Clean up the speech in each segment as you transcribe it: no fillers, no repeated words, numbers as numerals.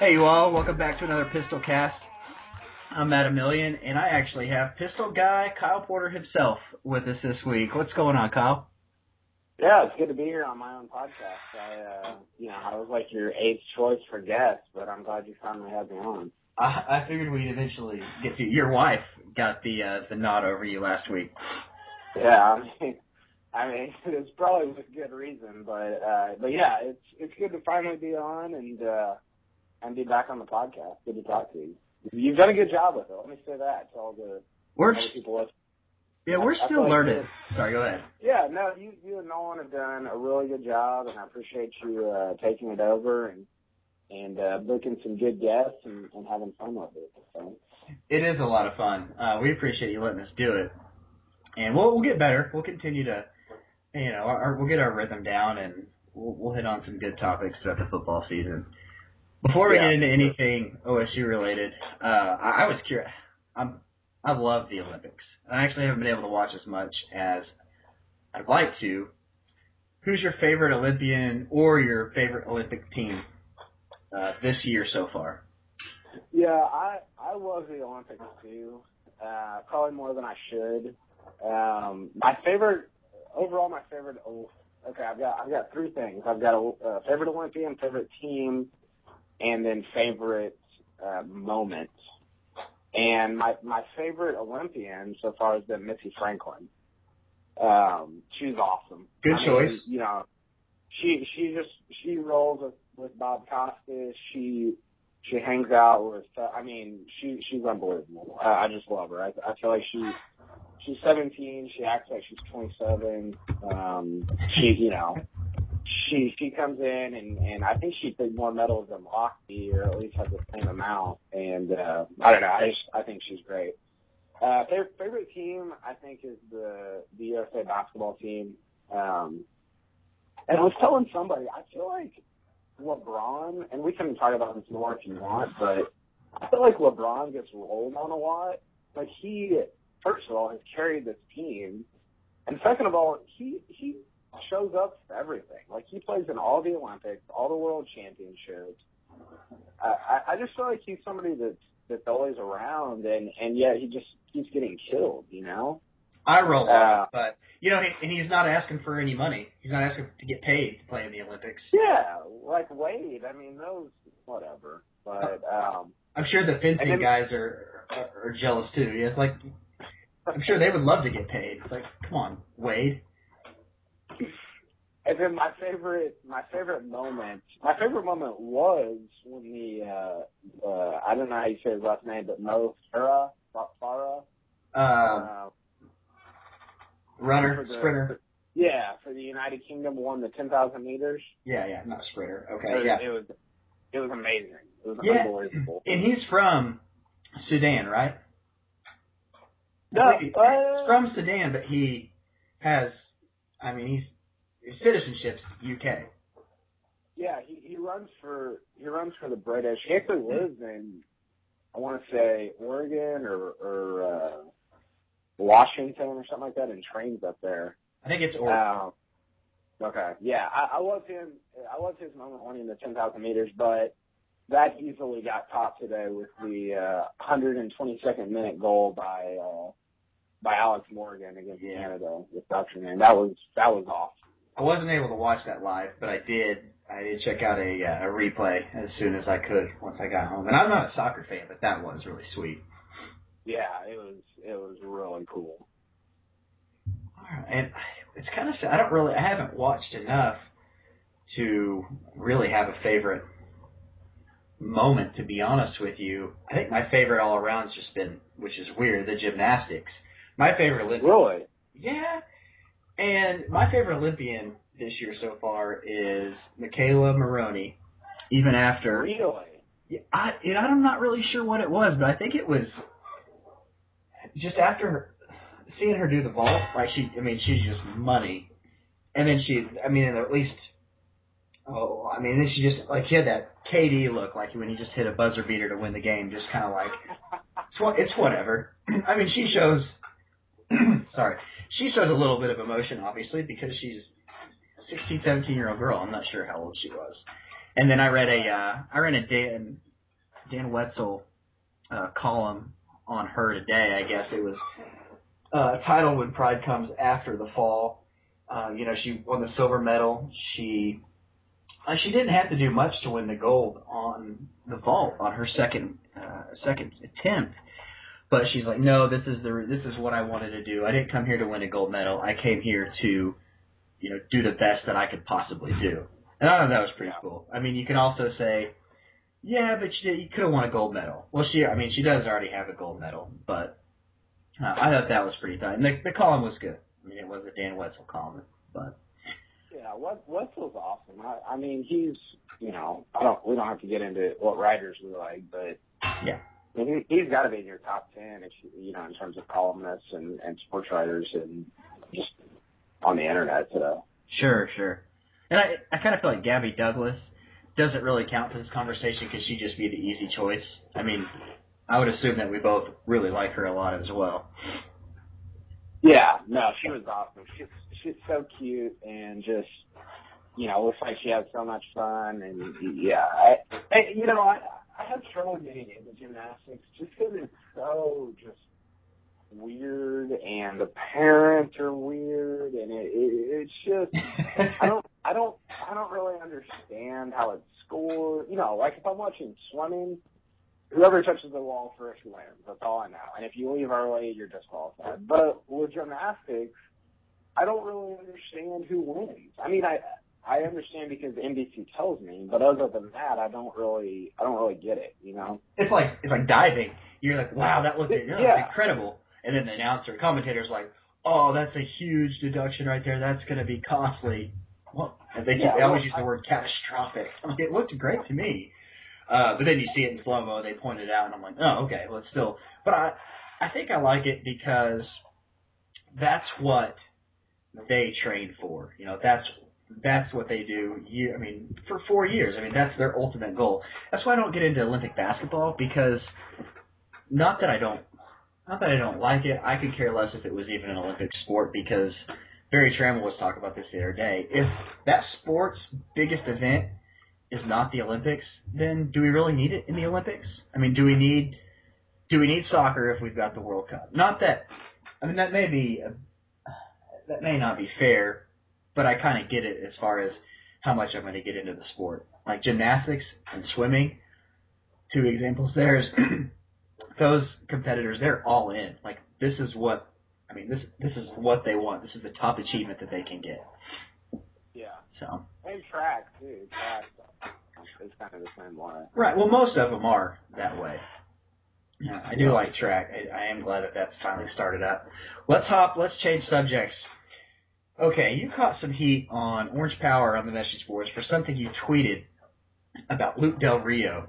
Hey, you all. Welcome back to another Pistol Cast. I'm Matt Million, and I actually have Pistol Guy Kyle Porter himself with us this week. What's going on, Kyle? Yeah, it's good to be here on my own podcast. I was like your eighth choice for guest, but I'm glad you finally had me on. I figured we'd eventually get to. Your wife got the nod over you last week. Yeah, I mean, it's probably with good reason, but yeah, it's good to finally be on and be back on the podcast. Good to talk to you. You've done a good job with it. Let me say that to all the people listening. Yeah, we're still learning. Sorry, go ahead. Yeah, no, you and Nolan have done a really good job, and I appreciate you taking it over and booking some good guests and having fun with it. So. It is a lot of fun. We appreciate you letting us do it, and we'll get better. We'll continue to, we'll get our rhythm down, and we'll hit on some good topics throughout the football season. Before we get into anything OSU related, I was curious. I love the Olympics. I actually haven't been able to watch as much as I'd like to. Who's your favorite Olympian or your favorite Olympic team this year so far? Yeah, I love the Olympics too. Probably more than I should. My favorite. Okay, I've got three things. I've got a favorite Olympian, favorite team, and then favorite moment. And my favorite Olympian so far has been Missy Franklin. She's awesome. Good choice. She rolls with Bob Costas. She hangs out with. She's unbelievable. I just love her. I feel like she's 17. She acts like she's 27. She comes in and I think she took more medals than Lochte, or at least has the same amount. And I don't know. I think she's great. Favorite team I think is the USA basketball team. And I was telling somebody, I feel like LeBron, and we can talk about this more if you want, but I feel like LeBron gets rolled on a lot. Like he, first of all, has carried this team, and second of all, he shows up for everything. Like he plays in all the Olympics, all the World Championships. I just feel like he's somebody that's always around, and yet he just keeps getting killed. I roll on it, but and he's not asking for any money. He's not asking to get paid to play in the Olympics. Yeah, like Wade. I mean, those whatever. But I'm sure the fencing guys are jealous too. Yeah, it's like I'm sure they would love to get paid. It's like, come on, Wade. And then my favorite moment was when I don't know how you say his last name, but Mo Farah. Runner, sprinter. For the United Kingdom, won the 10,000 meters. Yeah, not sprinter. Okay, yeah. It was amazing. It was unbelievable. And he's from Sudan, right? No, he's from Sudan, but he has, his citizenship's UK. Yeah, he runs for the British. He actually lives in, I want to say, Oregon or Washington or something like that, and trains up there. I think it's Oregon. Okay, yeah, I love him. I love his moment winning the 10,000 meters, but that easily got topped today with the 122nd minute goal by Alex Morgan against Canada with Dutchman, and that was awesome. I wasn't able to watch that live, but I did check out a replay as soon as I could once I got home. And I'm not a soccer fan, but that was really sweet. Yeah, it was really cool. All right. And it's kind of sad. I haven't watched enough to really have a favorite moment, to be honest with you. I think my favorite all around has just been, which is weird, the gymnastics. My favorite Olympian. Really? Yeah. And my favorite Olympian this year so far is Michaela Maroney. Even after. Really? Yeah, I'm not really sure what it was, but I think it was just after seeing her do the vault. Like she's just money. And then then she just she had that KD look, like when he just hit a buzzer beater to win the game, just kind of like it's whatever. She shows. Sorry. She shows a little bit of emotion, obviously, because she's a 16, 17-year-old girl. I'm not sure how old she was. And then I read a Dan Wetzel column on her today. I guess it was titled "When Pride Comes After the Fall." She won the silver medal. She didn't have to do much to win the gold on the vault on her second attempt. But she's like, no, this is what I wanted to do. I didn't come here to win a gold medal. I came here to, do the best that I could possibly do. And I thought that was pretty cool. I mean, you can also say, yeah, but you could have won a gold medal. Well, she does already have a gold medal, but I thought that was pretty tight. And the column was good. I mean, it was a Dan Wetzel column, but. Yeah, Wetzel's awesome. I mean, he's, we don't have to get into what writers we like, but yeah. I mean, he's got to be in your top 10, in terms of columnists and sports writers and just on the internet. So. Sure. And I kind of feel like Gabby Douglas doesn't really count for this conversation because she'd just be the easy choice. I mean, I would assume that we both really like her a lot as well. Yeah, no, she was awesome. She's so cute and just, looks like she has so much fun. And yeah, I have trouble getting into gymnastics just because it's so just weird, and the parents are weird, and it's just I don't really understand how it's scored. Like if I'm watching swimming, whoever touches the wall first wins. That's all I know. And if you leave early, you're disqualified. But with gymnastics, I don't really understand who wins. I mean, I understand because NBC tells me, but other than that, I don't really get it. It's like diving. You're like, wow, that was incredible, and then the commentator's like, oh, that's a huge deduction right there. That's going to be costly. Well, and they always use the word catastrophic. I mean, it looked great to me. But then you see it in slow-mo, they point it out, and I'm like, oh, okay, well, it's still... But I think I like it because that's what they train for. That's what they do, for 4 years. I mean, that's their ultimate goal. That's why I don't get into Olympic basketball, because not that I don't like it. I could care less if it was even an Olympic sport, because Barry Trammell was talking about this the other day. If that sport's biggest event is not the Olympics, then do we really need it in the Olympics? I mean, do we need soccer if we've got the World Cup? Not that, that may not be fair, but I kind of get it as far as how much I'm going to get into the sport. Like gymnastics and swimming, two examples there is those competitors, they're all in. Like this is what they want. This is the top achievement that they can get. Yeah. So. And track too. Track is kind of the same way. Right. Well, most of them are that way. Yeah, I do like track. I am glad that that's finally started up. Let's change subjects. Okay, you caught some heat on Orange Power on the message boards for something you tweeted about Luke Del Rio.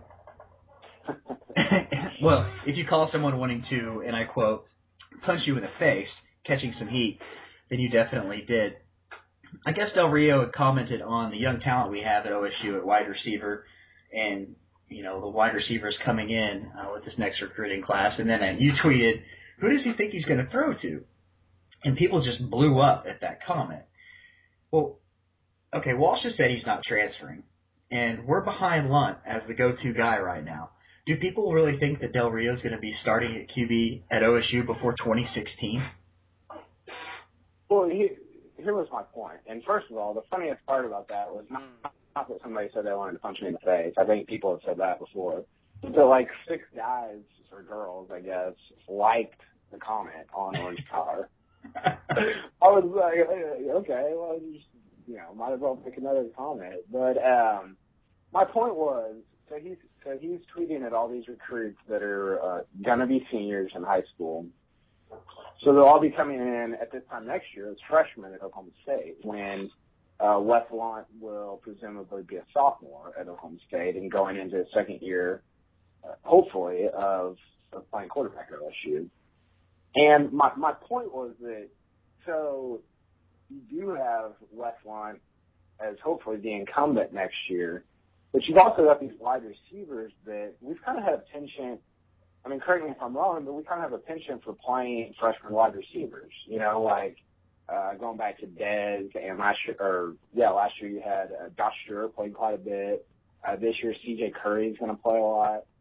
Well, if you call someone wanting to, and I quote, punch you in the face, catching some heat, then you definitely did. I guess Del Rio had commented on the young talent we have at OSU at wide receiver, and the wide receivers coming in with this next recruiting class. And then you tweeted, "Who does he think he's going to throw to?" And people just blew up at that comment. Well, okay, Walsh has said he's not transferring, and we're behind Lunt as the go-to guy right now. Do people really think that Del Rio is going to be starting at QB at OSU before 2016? Well, here was my point. And first of all, the funniest part about that was not that somebody said they wanted to punch me in the face. I think people have said that before. So like 6 guys or girls, I guess, liked the comment on Orange Power. I was like, okay, well, just, might as well pick another comment. But my point was, so he's tweeting at all these recruits that are gonna be seniors in high school. So they'll all be coming in at this time next year as freshmen at Oklahoma State, when Wes Lunt will presumably be a sophomore at Oklahoma State and going into his second year, hopefully, of playing quarterback at OSU. And my point was that, so you do have Wes Lunt as hopefully the incumbent next year, but you've also got these wide receivers that we've kind of had a penchant. I mean, correct me if I'm wrong, but we kind of have a penchant for playing freshman wide receivers. Going back to Dez, and last year you had Josh Stewart played quite a bit. This year C.J. Curry's going to play a lot.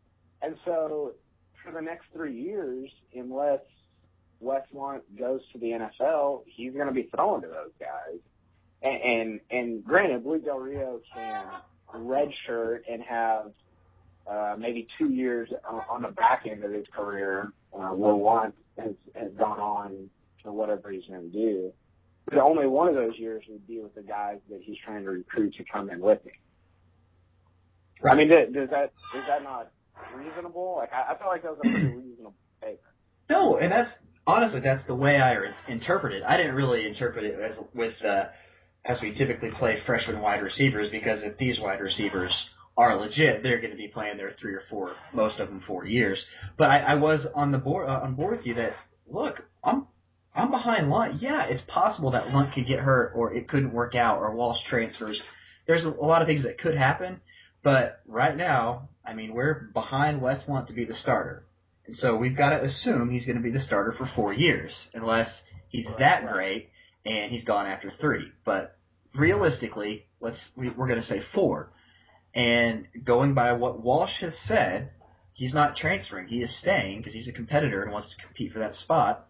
And so for the next 3 years, unless Wes Lunt goes to the NFL, he's going to be throwing to those guys. And granted, Luis Del Rio can redshirt and have maybe 2 years on the back end of his career where Lunt has gone on to whatever he's going to do. But only one of those years would be with the guys that he's trying to recruit to come in with him. Right. I mean, is that not reasonable? Like, I feel like that was a pretty reasonable statement. No, and that's the way I interpret it. I didn't really interpret it as we typically play freshman wide receivers, because if these wide receivers are legit, they're going to be playing their 3 or 4, most of them 4 years. But I was on board with you that, look, I'm behind Lunt. Yeah, it's possible that Lunt could get hurt, or it couldn't work out, or Walsh transfers. There's a lot of things that could happen, but right now, I mean, we're behind Wes Lunt to be the starter. And so we've got to assume he's going to be the starter for 4 years, unless he's that great and he's gone after 3. But realistically, we're going to say 4. And going by what Walsh has said, he's not transferring. He is staying because he's a competitor and wants to compete for that spot.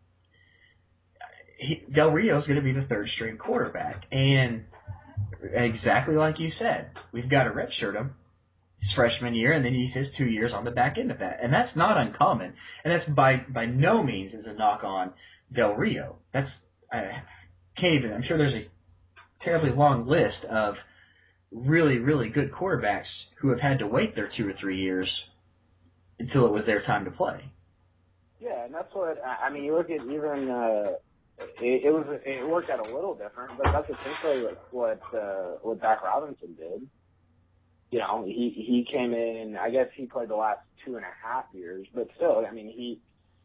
Del Rio is going to be the third-string quarterback. And exactly like you said, we've got to redshirt him his freshman year, and then he has 2 years on the back end of that. And that's not uncommon. And that's by no means is a knock on Del Rio. I'm sure there's a terribly long list of really, really good quarterbacks who have had to wait their 2 or 3 years until it was their time to play. Yeah, and that's what, I mean, you look at even, it worked out a little different, but that's essentially what Zach Robinson did. You know, he came in, I guess he played the last 2.5 years, but still, I mean,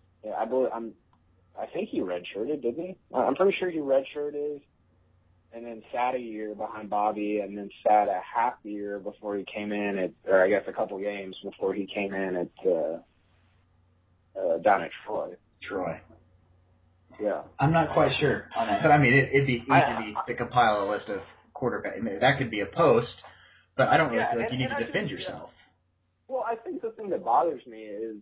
I think he redshirted, didn't he? I'm pretty sure he redshirted and then sat a year behind Bobby and then sat a half year before he came in or I guess a couple games before he came in down at Troy. Yeah. I'm not quite sure on that, but I mean, it'd be easy to compile a list of quarterbacks. That could be a post, but I don't really feel like you need to defend yourself. Well, I think the thing that bothers me is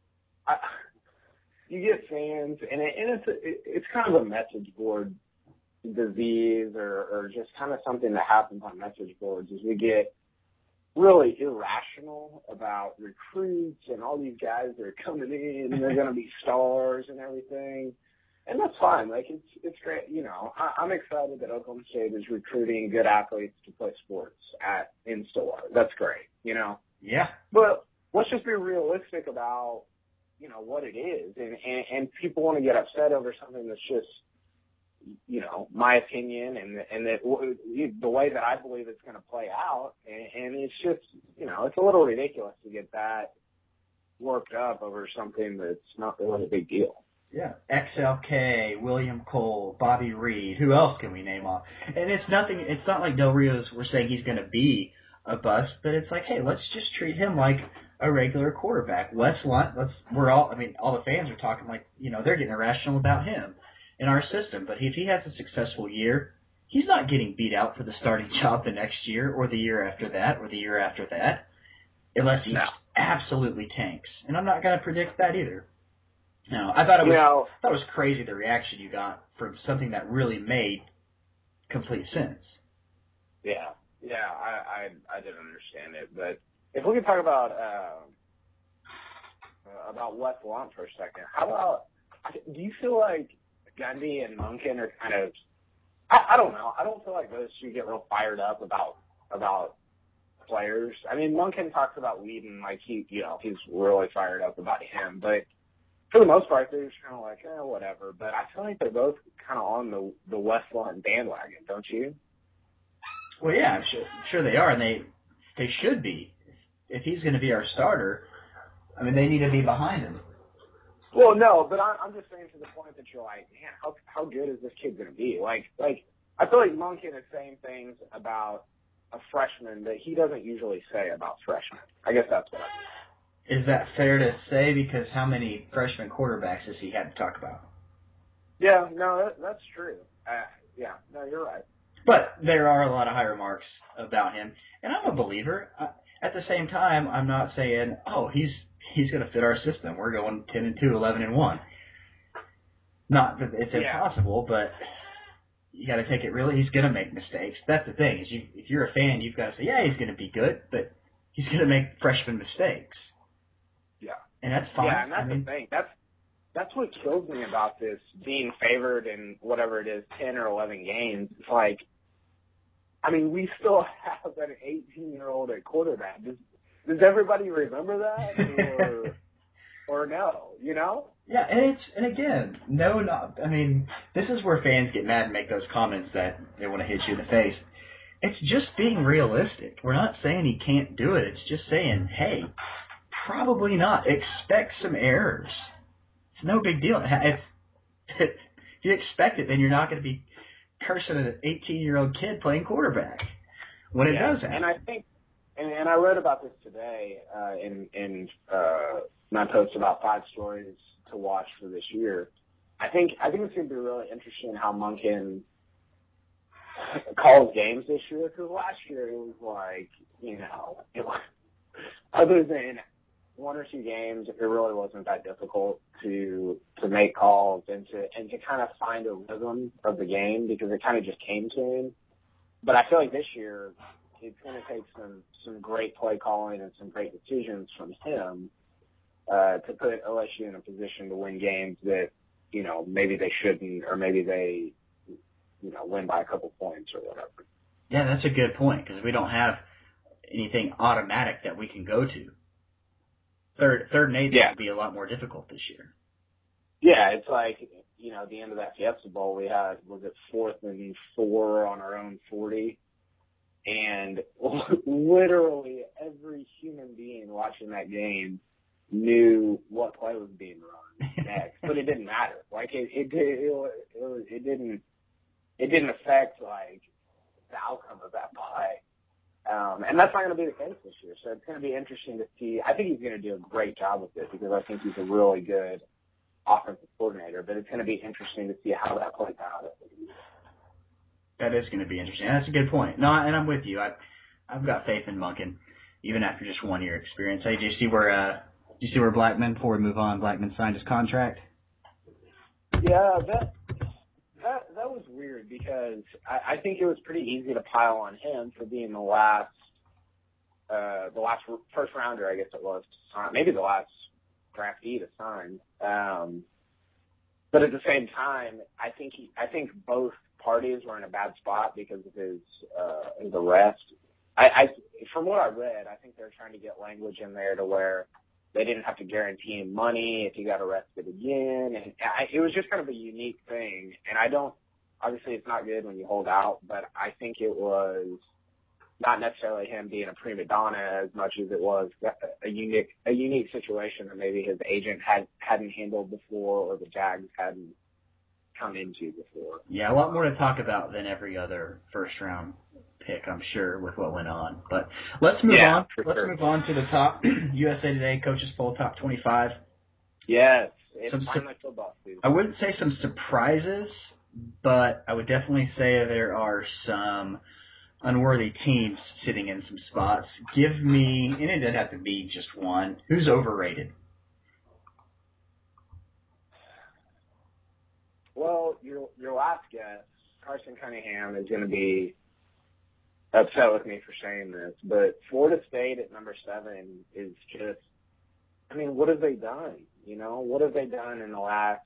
you get fans, and it's kind of a message board disease or just kind of something that happens on message boards is we get really irrational about recruits and all these guys that are coming in and they're going to be stars and everything. And that's fine. Like, it's great. You know, I'm excited that Oklahoma State is recruiting good athletes to play sports in Stillwater. That's great, you know? Yeah. But let's just be realistic about, you know, what it is. And people want to get upset over something that's just, you know, my opinion and that the way that I believe it's going to play out. And it's just, you know, it's a little ridiculous to get that worked up over something that's not really a big deal. Yeah, XLK, William Cole, Bobby Reed. Who else can we name off? And it's not like Del Rio's, we're saying he's going to be a bust, but it's like, hey, let's just treat him like a regular quarterback. Wes Lunt, all the fans are talking like, you know, they're getting irrational about him in our system. But if he has a successful year, he's not getting beat out for the starting job the next year or the year after that or the year after that, unless he absolutely tanks. And I'm not going to predict that either. No, I thought it was crazy the reaction you got from something that really made complete sense. Yeah, I didn't understand it, but if we could talk about Wes Lunt for a second, do you feel like Gundy and Monken are kind of, I don't know, I don't feel like those two get real fired up about players. I mean, Monken talks about Whedon like he's really fired up about him, but for the most part, they're just kind of like, whatever. But I feel like they're both kind of on the Wes Lunt bandwagon, don't you? Well, yeah, I'm sure they are, and they should be. If he's going to be our starter, I mean, they need to be behind him. Well, no, but I'm just saying to the point that you're like, man, how good is this kid going to be? Like I feel like Monken is saying things about a freshman that he doesn't usually say about freshmen. I guess that's what I mean. Is that fair to say? Because how many freshman quarterbacks has he had to talk about? Yeah, no, that's true. Yeah, no, you're right. But there are a lot of high remarks about him, and I'm a believer. at the same time, I'm not saying, oh, he's going to fit our system. We're going 10-2, 11-1. Not that it's impossible, but you got to take it really. He's going to make mistakes. That's the thing. Is if you're a fan, you've got to say, yeah, he's going to be good, but he's going to make freshman mistakes. Yeah, and that's fine. Yeah, and that's the thing. That's what kills me about this being favored in whatever it is, 10 or 11 games. It's like, I mean, we still have an 18-year-old at quarterback. Does everybody remember that, or no? You know? Yeah, and again, I mean, this is where fans get mad and make those comments that they want to hit you in the face. It's just being realistic. We're not saying he can't do it. It's just saying, hey, probably not. Expect some errors. It's no big deal. If you expect it, then you're not going to be cursing an 18-year-old kid playing quarterback when it does happen. And I think, and I read about this today in my post about 5 stories to watch for this year. I think it's going to be really interesting how Monken calls games this year, because last year it was like, other than 1 or 2 games, it really wasn't that difficult to make calls and to kind of find a rhythm of the game, because it kind of just came to him. But I feel like this year it's going to take some great play calling and some great decisions from him to put LSU in a position to win games that, maybe they shouldn't, or maybe they, win by a couple points or whatever. Yeah, that's a good point, because we don't have anything automatic that we can go to. Third and eighth would be a lot more difficult this year. Yeah, it's like, at the end of that Fiesta Bowl, we had, was it 4th and 4 on our own 40? And literally every human being watching that game knew what play was being run next, but it didn't matter. Like it didn't affect like the outcome of that play. And that's not going to be the case this year. So it's going to be interesting to see. I think he's going to do a great job with it, because I think he's a really good offensive coordinator, but it's going to be interesting to see how that plays out. That is going to be interesting. That's a good point. No, and I'm with you. I've got faith in Monken, even after just 1 year experience. Hey, did you see where Blackman, before we move on, Blackman signed his contract? Yeah, that was weird, because I think it was pretty easy to pile on him for being the last first rounder, I guess it was, to sign, maybe the last draftee to sign. But at the same time, I think both parties were in a bad spot because of his arrest. From what I read, I think they're trying to get language in there to where they didn't have to guarantee him money if he got arrested again. And it was just kind of a unique thing. And obviously it's not good when you hold out, but I think it was not necessarily him being a prima donna as much as it was a unique situation that maybe his agent hadn't handled before, or the Jags hadn't come into before. Yeah, a lot more to talk about than every other first round pick, I'm sure, with what went on. But let's move on. Let's move on to the top USA Today Coaches Poll Top 25. Yes, it's finally football season. I wouldn't say some surprises, but I would definitely say there are some unworthy teams sitting in some spots. Give me, and it doesn't have to be just one, who's overrated? Well, your last guess, Carson Cunningham, is going to be upset with me for saying this, but Florida State at number 7 is just, I mean, what have they done? What have they done in the last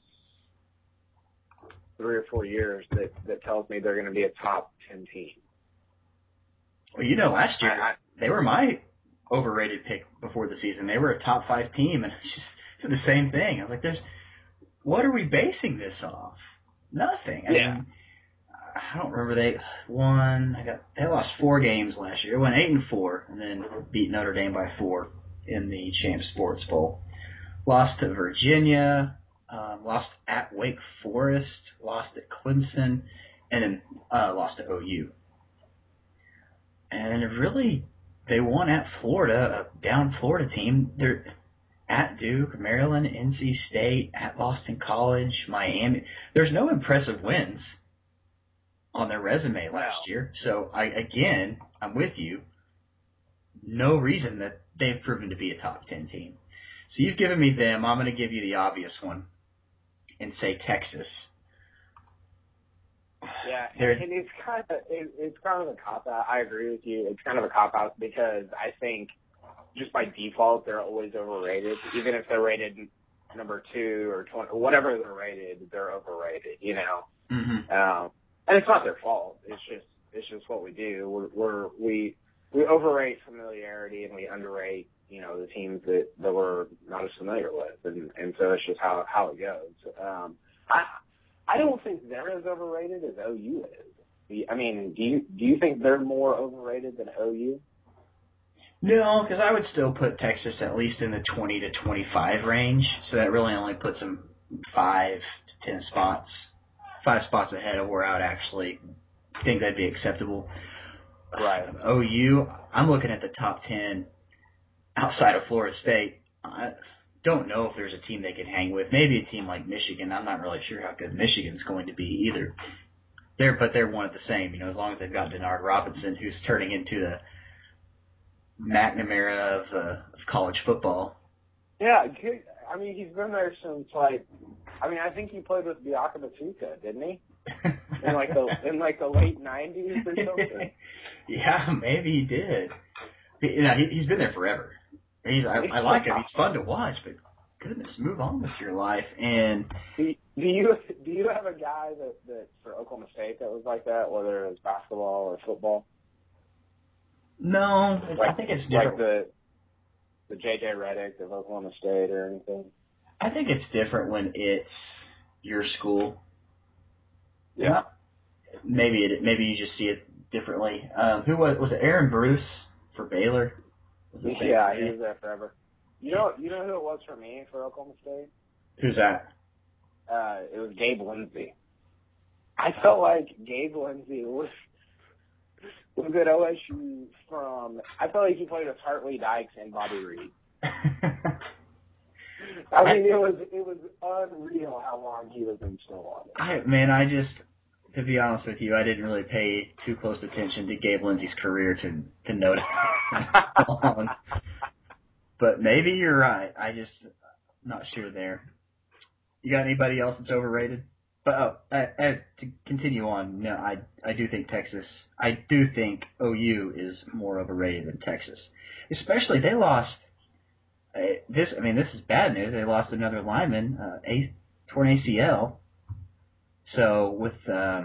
3 or 4 years that tells me they're going to be a top 10 team? Well, last year, they were my overrated pick before the season. They were a top 5 team, and it's just the same thing. I was like, what are we basing this off? Nothing. I mean, I don't remember they lost 4 games last year. They went 8-4, and then beat Notre Dame by 4 in the Champs Sports Bowl. Lost to Virginia, lost at Wake Forest, lost at Clemson, and then lost to OU. And really, they won at Florida, a down Florida team. They're at Duke, Maryland, NC State, at Boston College, Miami. There's no impressive wins on their resume last year. So, I'm with you. no reason that they've proven to be a top 10 team. So you've given me them. I'm going to give you the obvious one and say Texas. Yeah, and it's kind of a cop out. I agree with you. It's kind of a cop out because I think just by default they're always overrated. Even if they're rated number 2 or 20, whatever they're rated, they're overrated. You know, and it's not their fault. It's just what we do. We overrate familiarity and we underrate, you know, the teams that we're not as familiar with, and so it's just how it goes. I don't think they're as overrated as OU is. I mean, do you think they're more overrated than OU? No, because I would still put Texas at least in the 20 to 25 range, so that really only puts them 5 to 10 spots, 5 spots ahead of where I would actually think that'd be acceptable. Right. OU, I'm looking at the top 10 outside of Florida State. I don't know if there's a team they could hang with. Maybe a team like Michigan. I'm not really sure how good Michigan's going to be either. But they're one of the same, you know, as long as they've got Denard Robinson, who's turning into the McNamara of college football. Yeah, I mean, he's been there since I think he played with Biaka Batuka, didn't he? in the late 90s or something. Yeah, maybe he did. He's been there forever. I like him. He's fun to watch, but goodness, move on with your life. And do you have a guy that for Oklahoma State that was like that, whether it was basketball or football? No, I think it's different. Like the J.J. Redick of Oklahoma State or anything? I think it's different when it's your school. Yeah. Maybe you just see it differently. Who was it? Aaron Bruce for Baylor? Yeah, he was there forever. You know who it was for me for Oklahoma State? Who's that? It was Gabe Lindsey. I felt like Gabe Lindsey was at OSU I felt like he played with Hartley Dykes and Bobby Reed. I mean, it was unreal how long he was in Stillwater. To be honest with you, I didn't really pay too close attention to Gabe Lindsey's career to note how long. But maybe you're right. Not sure there. You got anybody else that's overrated? But to continue on, no, I do think OU is more overrated than Texas. Especially they lost this is bad news. They lost another lineman, torn ACL. So with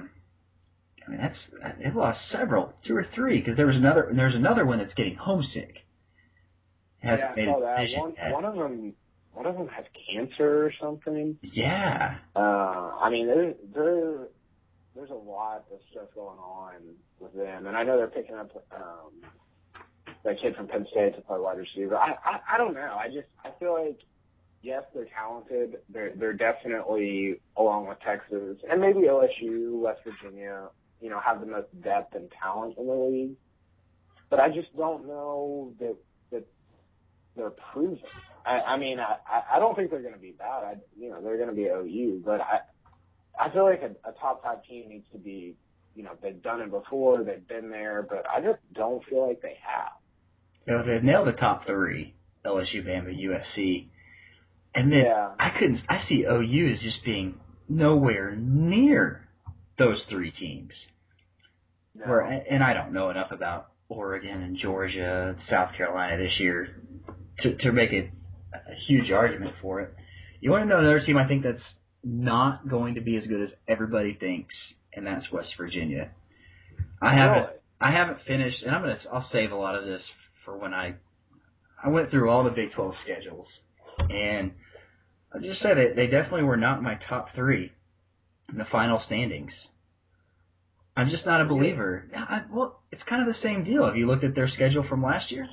they've lost several, 2 or 3, because there's another one that's getting homesick. I saw that. One of them has cancer or something. Yeah. I mean, there's a lot of stuff going on with them, and I know they're picking up that kid from Penn State to play wide receiver. I don't know. I feel like yes, they're talented. They're definitely, along with Texas and maybe LSU, West Virginia, you know, have the most depth and talent in the league. But I just don't know that they're proven. I don't think they're going to be bad. They're going to be OU, but I feel like a top 5 team needs to be, you know, they've done it before, they've been there, but I just don't feel like they have. You know, they've nailed the top 3, LSU, Bama, USC. And then I see OU as just being nowhere near those 3 teams. No. And I don't know enough about Oregon and Georgia, South Carolina this year to make a huge argument for it. You want to know another team I think that's not going to be as good as everybody thinks, and that's West Virginia. I haven't finished, and I'll save a lot of this for when I went through all the Big 12 schedules, and I'll just say that they definitely were not my top 3 in the final standings. I'm just not a believer. It's kind of the same deal. Have you looked at their schedule from last year?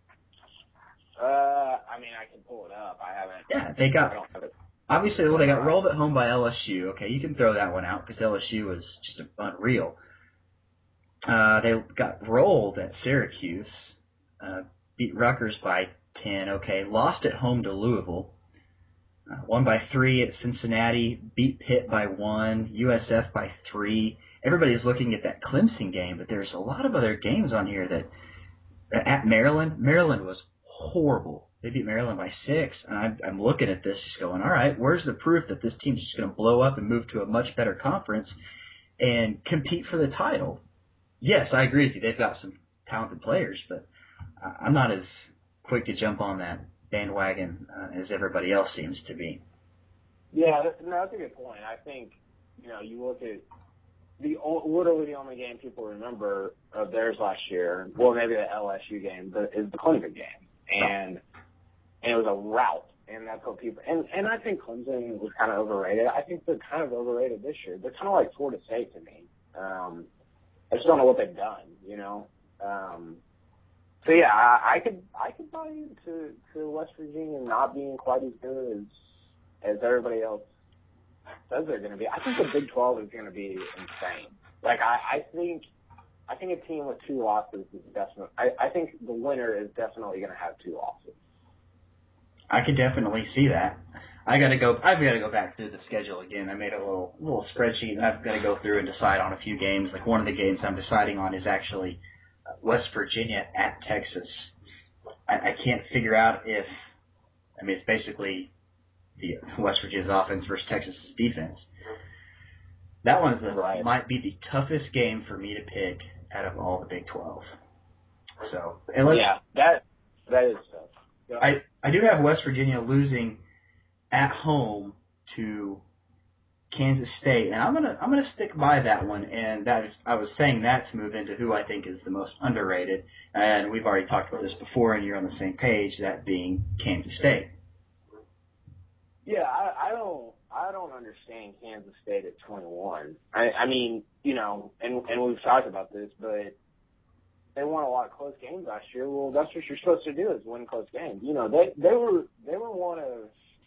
I can pull it up. I haven't. Yeah, they got. Obviously, they got rolled at home by LSU. Okay, you can throw that one out because LSU was just unreal. They got rolled at Syracuse, beat Rutgers by 10. Okay, lost at home to Louisville, won by 3 at Cincinnati, beat Pitt by 1, USF by 3. Everybody's looking at that Clemson game, but there's a lot of other games on here that at Maryland. Maryland was horrible. They beat Maryland by 6, and I'm looking at this just going, all right, where's the proof that this team's just going to blow up and move to a much better conference and compete for the title? Yes, I agree with you. They've got some talented players, but I'm not as quick to jump on that bandwagon as everybody else seems to be. Yeah, that's a good point. I think, you look at literally the only game people remember of theirs last year, well, maybe the LSU game, is the Clemson game. And it was a rout. And that's what people – and I think Clemson was kind of overrated. I think they're kind of overrated this year. They're kind of like Florida State to me. I just don't know what they've done, So yeah, I could buy into West Virginia not being quite as good as everybody else says they're going to be. I think the Big 12 is going to be insane. Like I think a team with 2 losses is definitely. I think the winner is definitely going to have 2 losses. I could definitely see that. I've got to go back through the schedule again. I made a little spreadsheet, and I've got to go through and decide on a few games. Like one of the games I'm deciding on is actually West Virginia at Texas. I can't figure out it's basically the West Virginia's offense versus Texas's defense. That one might be the toughest game for me to pick out of all the Big 12. So that is tough. Yeah. I do have West Virginia losing at home to Kansas State, and I'm gonna stick by that one. And I was saying that to move into who I think is the most underrated, and we've already talked about this before, and you're on the same page. That being Kansas State. Yeah, I don't understand Kansas State at 21. I mean, and we've talked about this, but they won a lot of close games last year. Well, that's what you're supposed to do is win close games. They were one of,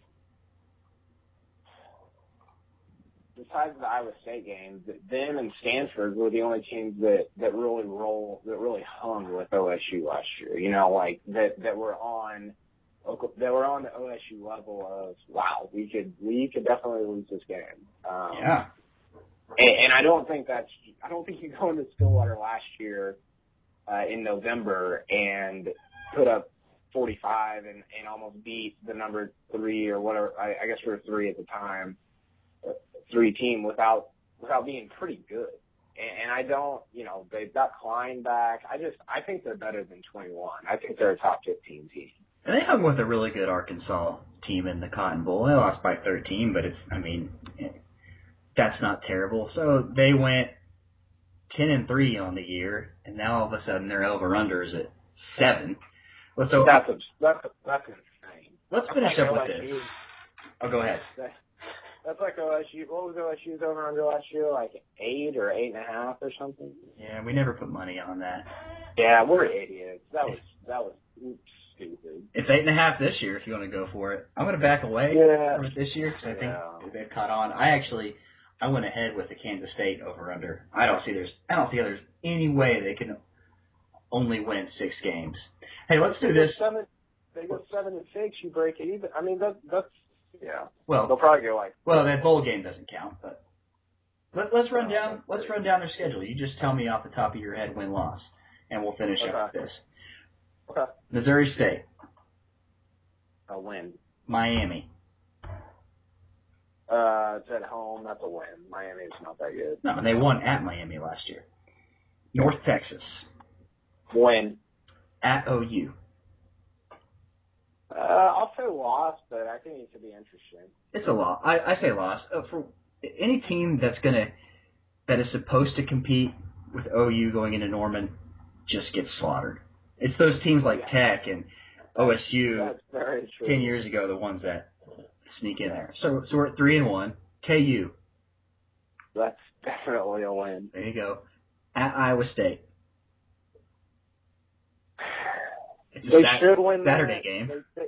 besides the Iowa State game, them and Stanford were the only teams that really hung with OSU last year. That were on the OSU level of, wow, we could definitely lose this game. Yeah. And I don't think you go into Stillwater last year in November and put up 45 and almost beat the number 3 or whatever. I guess we were 3 at the time, 3 team without being pretty good. And I don't, they've got Klein back. I think they're better than 21. I think they're a top 15 team. And they hung with a really good Arkansas team in the Cotton Bowl. They lost by 13, but that's not terrible. So they went 10-3 on the year, and now all of a sudden their over/unders at 7. That's insane. Let's finish up with this. Oh, go ahead. That's like OSU. What was OSU's over/under last year? Like 8 or 8.5 or something. Yeah, we never put money on that. Yeah, we're idiots. That was stupid. It's 8.5 this year if you want to go for it. I'm going to back away from it this year because I think they've caught on. I went ahead with the Kansas State over/under. I don't see there's any way they can only win 6 games. Hey, let's do this. They go 7-6. You break it even. I mean, that's yeah. Well, they'll probably go like. Well, that bowl game doesn't count, but let's run down their schedule. You just tell me off the top of your head win-loss, and we'll finish up with this. Okay. Missouri State. A win. Miami. It's at home. That's a win. Miami's not that good. No, they won at Miami last year. North Texas. Win. At OU. I'll say loss, but I think it could be interesting. It's a loss. I say loss. For any team that is supposed to compete with OU going into Norman just gets slaughtered. It's those teams like Tech and OSU 10 years ago, the ones that sneak in there. So we're at 3-1. KU. That's definitely a win. There you go. At Iowa State. They should win Saturday game.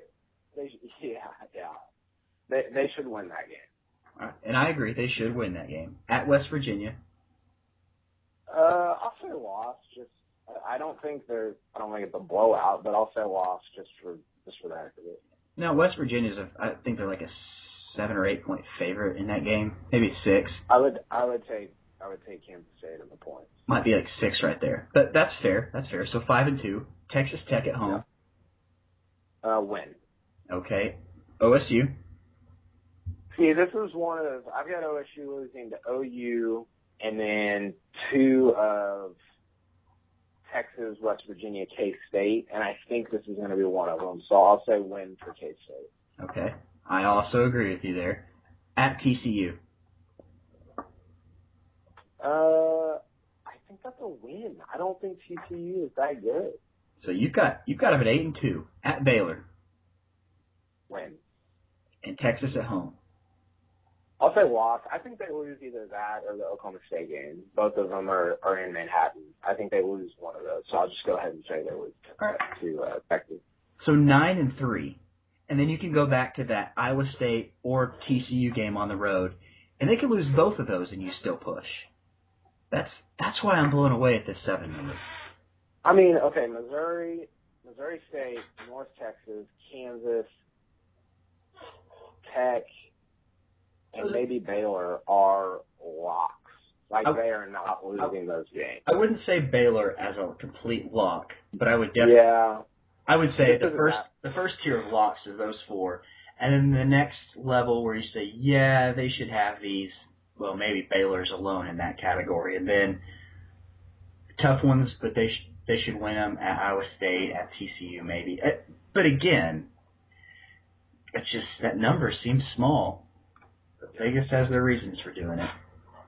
They should win that game. All right. And I agree, they should win that game. At West Virginia. I'll say loss. I don't think it's a blowout, but I'll say loss just for the heck of it. No, West Virginia's I think they're like a 7 or 8 point favorite in that game, maybe 6. I would take I would take Kansas State in the points. Might be like 6 right there, but that's fair. That's fair. So 5-2. Texas Tech at home. Yeah. Win. Okay. OSU. See, this is one of I've got OSU losing to OU, and then 2 of Texas, West Virginia, K-State, and I think this is going to be one of them. So I'll say win for K-State. Okay. I also agree with you there. At TCU. I think that's a win. I don't think TCU is that good. So you've got them at 8-2. At Baylor. Win. And Texas at home. I'll say loss. I think they lose either that or the Oklahoma State game. Both of them are in Manhattan. I think they lose one of those. So I'll just go ahead and say they lose to Texas. So 9-3. And then you can go back to that Iowa State or TCU game on the road, and they could lose both of those and you still push. That's why I'm blown away at this 7 number. I mean, okay, Missouri State, North Texas, Kansas, Tech, and maybe Baylor are locks. Like, they are not losing those games. I wouldn't say Baylor as a complete lock, but I would definitely. Yeah. I would say the first tier of locks are those 4, and then the next level where you say, yeah, they should have these. Well, maybe Baylor's alone in that category, and then tough ones, but they should win them at Iowa State, at TCU, maybe. But again, it's just that number seems small. But Vegas has their reasons for doing it.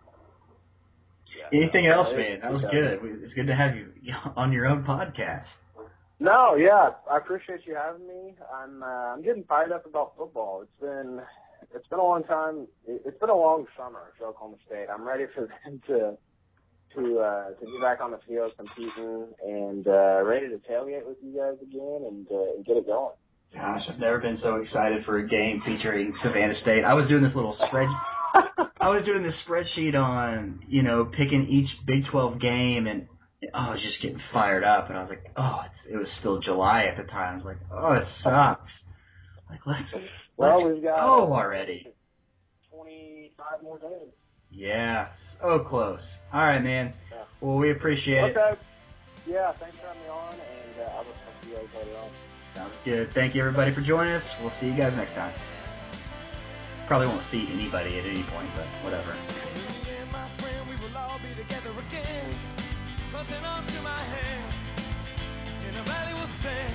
Yeah, Anything else, man? That was good. It's good to have you on your own podcast. No, yeah, I appreciate you having me. I'm getting fired up about football. It's been a long time. It's been a long summer for Oklahoma State. I'm ready for them to get back on the field competing and ready to tailgate with you guys again and get it going. Gosh, I've never been so excited for a game featuring Savannah State. I was doing this little spreadsheet on, picking each Big 12 game, and I was just getting fired up, and I was like, it was still July at the time. I was like, it sucks. Like, let's we've got go already. 25 more days. Yeah, so close. All right, man. Yeah. Well, we appreciate it. Yeah, thanks for having me on, and I will talk to you guys later on. Sounds good. Thank you, everybody, for joining us. We'll see you guys next time. Probably won't see anybody at any point, but whatever. Clutching onto my hand, and nobody will stand.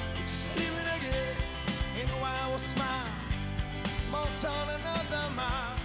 Stealing again, and I will smile. March on another mile.